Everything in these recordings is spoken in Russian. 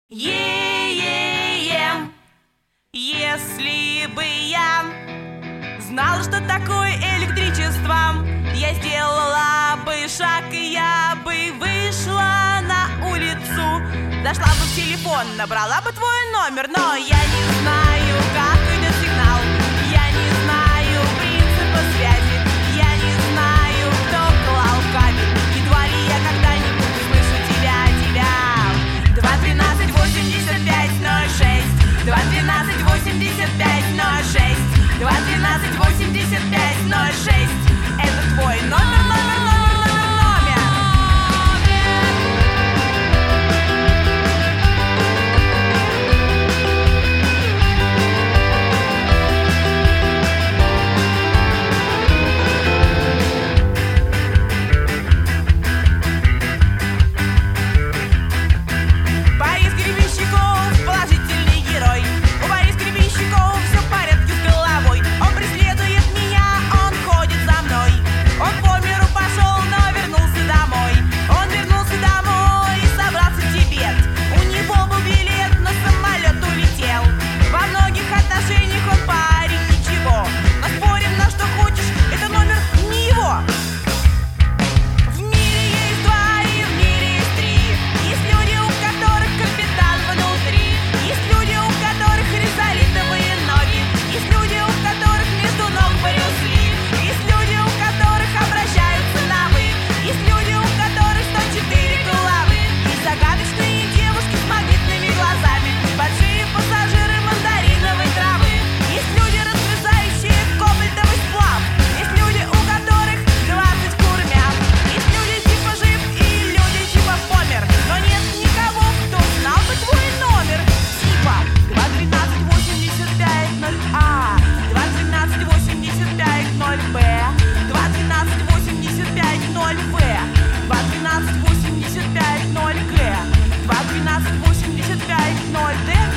Е-е-е, если бы я знала, что такое электричество, я сделала бы шаг, и я бы вышла на улицу. Зашла бы в телефон, набрала бы твой номер, но я не знаю, как идет сигнал. Я не знаю принципа связи. Я не знаю, кто клал кабель. Едва ли я когда-нибудь слышу тебя. 2-13-85-06 2-13-85-06 2-13-85-06. Это твой номер.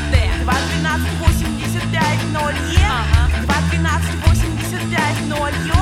Ага. 2-13-85-0 Е.